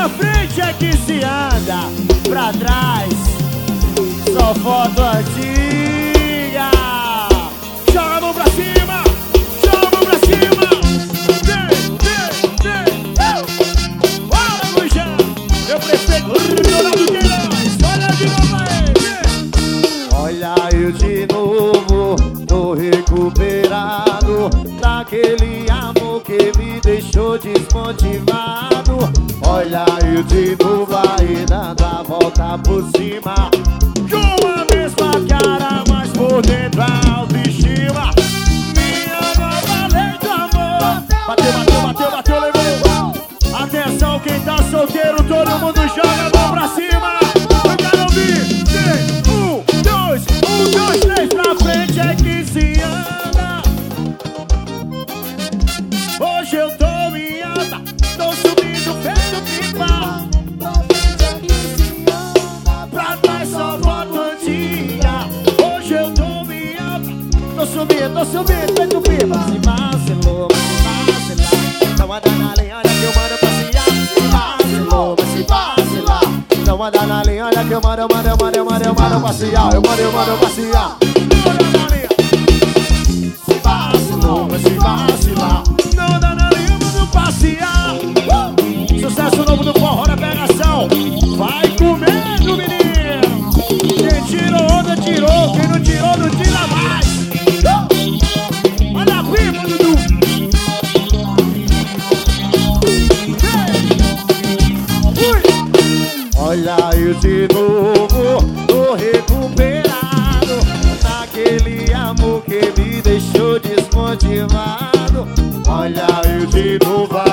Pra frente é que se anda, pra trás só foto antiga. Joga a mão pra cima, joga a mão pra cima. Bora, Gujão, meu prefeito Ronaldo Queiroz. Olha de novo aí. Olha eu de novo, tô recuperado daquele amor que me deixou desmotivado. Olha eu de novo aí dando a volta por cima, com a mesma cara, mas por dentro a autoestima. Minha nova lei do amor. Bateu, bateu, bateu, bateu, levou. Atenção, quem tá solteiro, todo mundo joga a mão pra cima. Eu quero ouvir. 1, 2, 3, pra frente é que se anda. Hoje eu tô em alta, tô subindo feito pipa. Pra trás só foto antiga. Hoje eu tô em alta, tô subindo feito pipa. Se vacilou, mas se vacilar, não anda na linha, olha que eu mando passear. Se vacilou, mas se vacilar, não anda na linha, olha que eu mando passear. Eu mando passear. Se vacilou, mas se vacilar, não anda na linha, mando passear. Sucesso novo do forró da pegação. Vai comendo, menino. Quem tirou onda, tirou. Quem não tirou, não tira mais. Olha a pipa, Dudu. Olha eu de novo, tô recuperado daquele amor que me deixou desmotivado. Olha eu de novo.